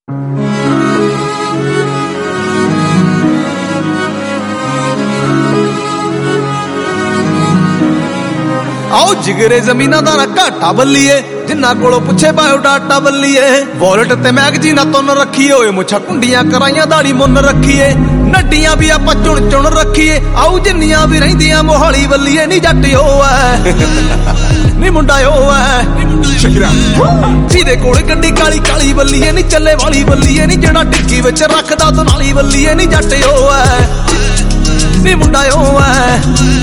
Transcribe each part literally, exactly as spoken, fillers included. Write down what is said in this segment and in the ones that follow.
आओ जिगरे जमीना दा घाटा बल्लीए जिन्ना कोलों पुछे बायोडाटा बल्लीए वॉलेट ते मैगजीना तुन रखीए ओए मुछा कुंडियां कराइयां दाड़ी मुन रखीए नड्डियां भी आपां चुन चुन रखीए आओ जिन्नियां भी रहिंदियां मोहाली बल्लीए नी जट ओ है नी मुंडा ओ है सीधे कोल गड्डी काली काली बल्लीए नी चले वाली बल्लीए नी जेड़ा टिक्की विच रखदा दुनाली बल्लीए नी जट ओ है नी मुंडा ओ है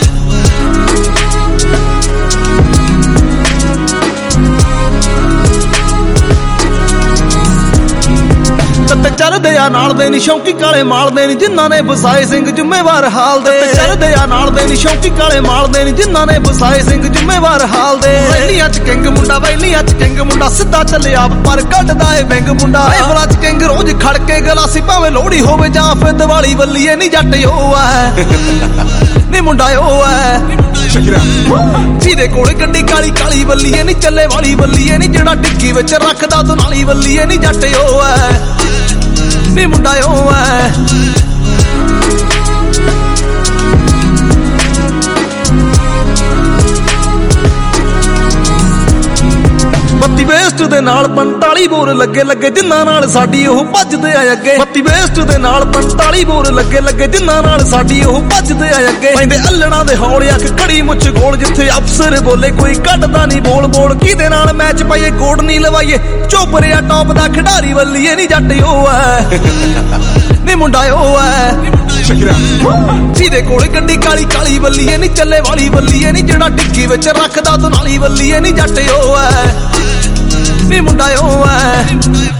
चलदे आ नाल दे नी शौकी काले माल दे नी जिन्हां ने बसाए सिंह जिम्मेवार हाल दे चलदे आ नाल दे नी शौकी काले माल दे नी जिन्हां ने बसाए सिंह जिम्मेवार हाल दे वैलियां च किंग मुंडा वैलियां च किंग मुंडा सिद्धा चलिया पर कड्डदा ए विंग मुंडा राइफलां च किंग रोज खड़ के गलासी भावें लोहड़ी होवे जां फिर दिवाली बल्लीए नी जट ओ है नी मुंडा ओ है सीधे कोल गड्डी काली काली बल्लीए नी चले वाली बल्लीए नी जेड़ा टिक्की विच रखदा दुनाली बल्लीए नी जट ओ है नी मुंडा ओ है बत्ती वेस्ट दे नाल पंताली बोर लगे लगे जिन्हां नाल साडी ओह भजदे आ अगे बत्ती वेस्ट दे नाल पंताली बोर लगे लगे जिन्हां नाल साडी ओह भजदे आ अगे पैंदे अल्लणा दे हौले अख खड़ी मुछ गोल जिथे अफसर बोले कोई कटदा नहीं बोल बोल किदे नाल मैच पाइए कोड नहीं लवाइए चोपरिया टॉप दा खिडारी वल्लीए नी जट ओ है नी मुंडा ओ है सीधे कोल गड्डी काली काली बल्लीए नी चले वाली बल्लीए नी जेड़ा टिक्की विच रखदा दुनाली बल्लीए नी जट ओ है नी मुंडा ओ है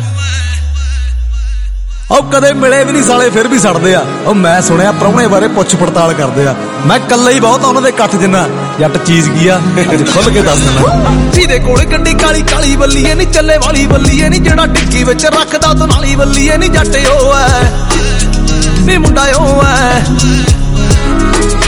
ओ कदे मिले भी नहीं साले फिर भी सड़दे आ ओ मैं सुनिया प्राहुणे बारे पुछ पड़ताल करदे आ मैं कल्ला ही बहुत उन्हां दे कट्ठ जिन्ना जट चीज की आ अज खुल के दस देना सीधे कोल गड्डी काली काली बल्लीए नी चले वाली बल्लीए नी जेड़ा टिक्की विच रखदा दुनाली बल्लीए नी जट ओ है नी मुंडा ओ है